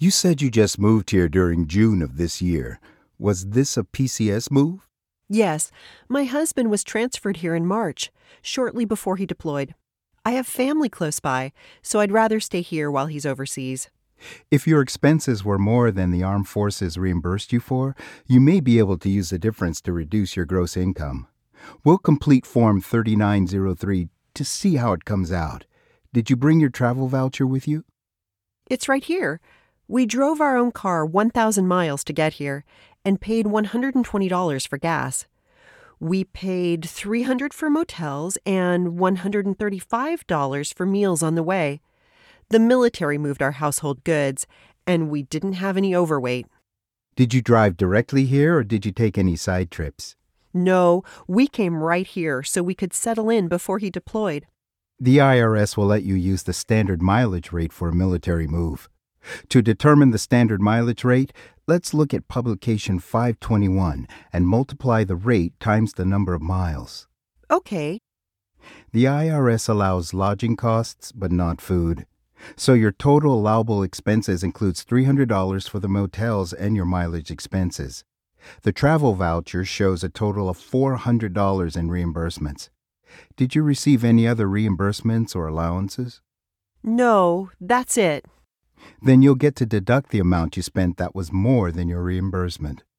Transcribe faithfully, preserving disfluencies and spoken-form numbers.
You said you just moved here during June of this year. Was this a P C S move? Yes, my husband was transferred here in March, shortly before he deployed. I have family close by, so I'd rather stay here while he's overseas. If your expenses were more than the armed forces reimbursed you for, you may be able to use the difference to reduce your gross income. We'll complete Form thirty-nine oh three to see how it comes out. Did you bring your travel voucher with you? It's right here. We drove our own car one thousand miles to get here and paid one hundred twenty dollars for gas. We paid three hundred dollars for motels and one hundred thirty-five dollars for meals on the way. The military moved our household goods, and we didn't have any overweight. Did you drive directly here or did you take any side trips? No, we came right here so we could settle in before he deployed. The I R S will let you use the standard mileage rate for a military move. To determine the standard mileage rate, let's look at publication five twenty-one and multiply the rate times the number of miles. Okay. The I R S allows lodging costs, but not food. So your total allowable expenses includes three hundred dollars for the motels and your mileage expenses. The travel voucher shows a total of four hundred dollars in reimbursements. Did you receive any other reimbursements or allowances? No, that's it. Then you'll get to deduct the amount you spent that was more than your reimbursement.